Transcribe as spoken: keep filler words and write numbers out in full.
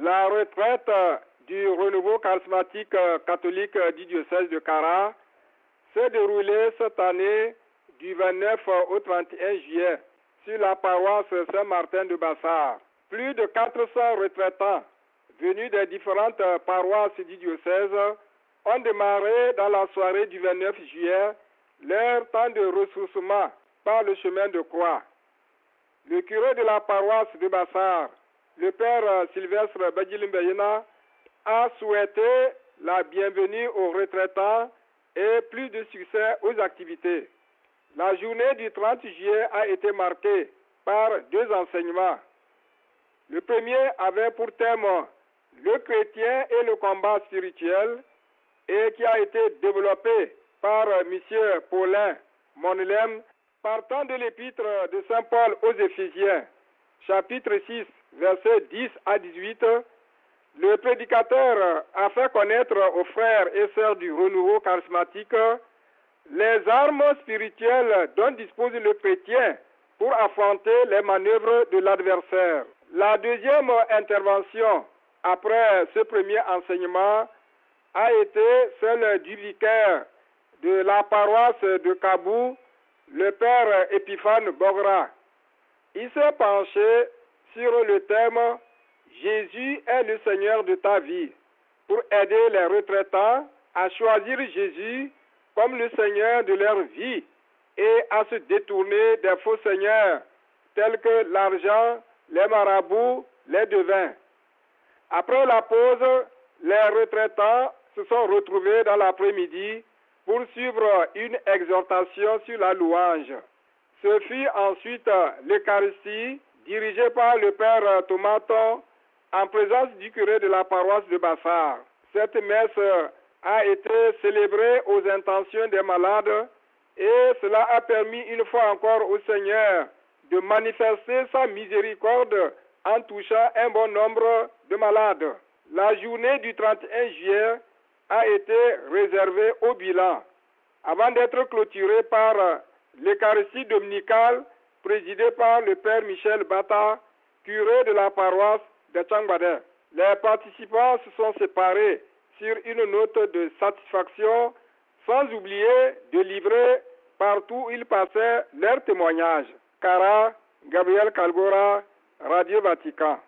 La retraite du renouveau charismatique catholique du diocèse de Kara s'est déroulée cette année du vingt-neuf au trente et un juillet sur la paroisse Saint-Martin de Bassard. Plus de quatre cents retraitants venus des différentes paroisses du diocèse ont démarré dans la soirée du vingt-neuf juillet leur temps de ressourcement par le chemin de croix. Le curé de la paroisse de Bassard, le père Sylvestre Badjilimbayena, a souhaité la bienvenue aux retraitants et plus de succès aux activités. La journée du trente juillet a été marquée par deux enseignements. Le premier avait pour thème le chrétien et le combat spirituel et qui a été développé par M. Paulin Monelem partant de l'épître de Saint Paul aux Éphésiens, chapitre six, versets dix à dix-huit. Le prédicateur a fait connaître aux frères et sœurs du renouveau charismatique les armes spirituelles dont dispose le chrétien pour affronter les manœuvres de l'adversaire. La deuxième intervention après ce premier enseignement a été celle du vicaire de la paroisse de Kabou, le père Épiphane Bogra. Il s'est penché sur le thème « Jésus est le Seigneur de ta vie » pour aider les retraitants à choisir Jésus comme le Seigneur de leur vie et à se détourner des faux seigneurs tels que l'argent, les marabouts, les devins. Après la pause, les retraitants se sont retrouvés dans l'après-midi pour suivre une exhortation sur la louange. Ce fut ensuite l'Eucharistie dirigée par le père Tomaton en présence du curé de la paroisse de Bassard. Cette messe a été célébrée aux intentions des malades et cela a permis une fois encore au Seigneur de manifester sa miséricorde en touchant un bon nombre de malades. La journée du trente et un juillet a été réservée au bilan avant d'être clôturée par l'Eucharistie dominicale présidée par le père Michel Bata, curé de la paroisse de Tchangbadé. Les participants se sont séparés sur une note de satisfaction sans oublier de livrer partout où ils passaient leurs témoignages. Kara, Gabriel Kalgora, Radio Vatican.